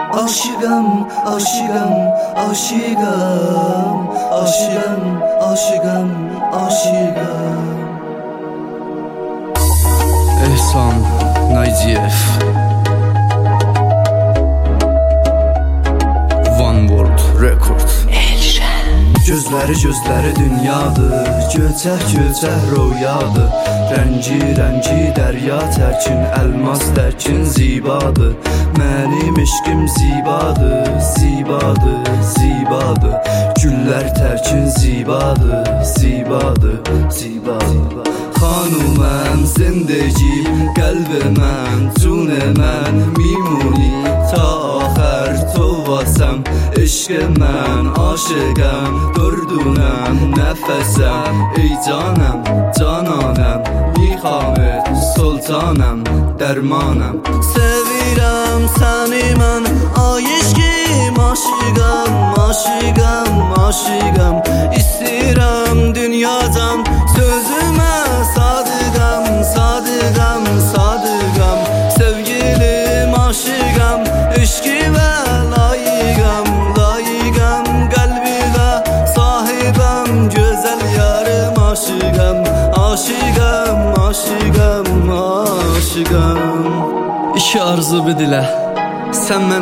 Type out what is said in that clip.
Aşıqam, aşıqam, aşıqam, aşıqam, aşıqam, aşıqam. Ehsan Nayziyev, One World Record. Gözləri dünyadır, gölçək royadır. Rəngi dərya tərkin, əlmas tərkin zibadır. Mənim eşqim zibadır, zibadır. Güllər tərkin zibadır, zibadır. Xanuməm, zindegim, qəlbiməm, cunəmən, mimuni ta axər tovasam. Eşqimən, aşıqəm, dördünəm, nəfəsəm. Ey canəm, cananəm, Mixamet, sultanəm, dərmanəm. Sevirəm səni mən, ay eşqim, aşıqam, aşıqam, aşıqam. İstəyirəm dünyadan, sözümə sadıqam, sadıqam, sadıqam. Sevgilim, aşıqam, eşqimə layiqam, layiqam. Qəlbimə sahibəm, gözəl yarım, aşıqam, aşıqam, aşıqam, aşıqam. İki arzu bir dilə, sən mən